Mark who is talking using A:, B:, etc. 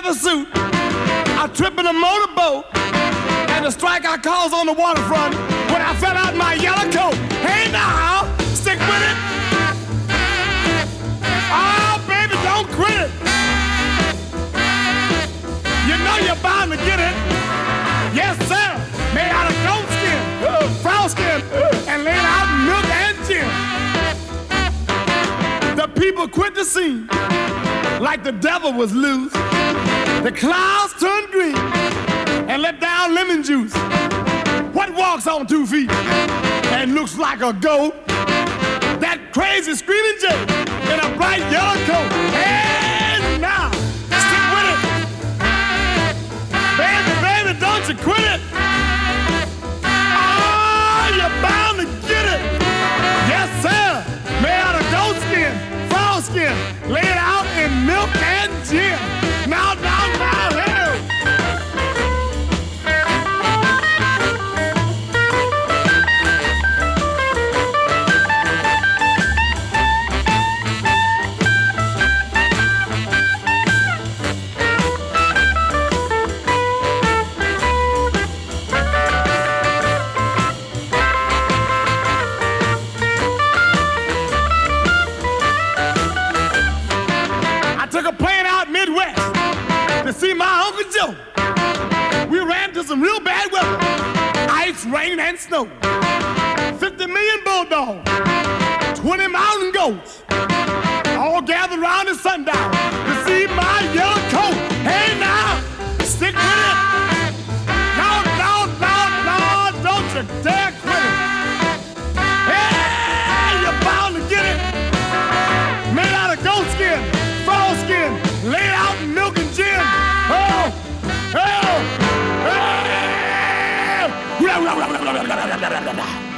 A: leather suit, a trip in a motorboat, and the strike I caused on the waterfront when I fell out my yellow coat. Hey now, stick with it. Oh, baby, don't quit it. You know you're bound to get it. Yes, sir. Made out of goat skin, frog skin, and laid out in milk and gin. The people quit the scene like the devil was loose. The clouds turned green and let down lemon juice. What walks on 2 feet and looks like a goat? That crazy screaming Jay in a bright yellow coat. Hey, now, stick with it. Baby, baby, don't you quit it. Oh, you're bound to get it. Yes, sir. Made out of goat skin, frog skin, laid out in milk and gin. Now, hey. See my Uncle Joe. We ran into some real bad weather, ice, rain, and snow. 50 million bulldogs, 20 mountain goats, all gathered around at sundown to see my yellow coat. Hey now, stick with it. No, don't you dare quit it. Hey, you're bound to get it. Made out of goat skin, frog skin, laid out in milk and gin. Oh!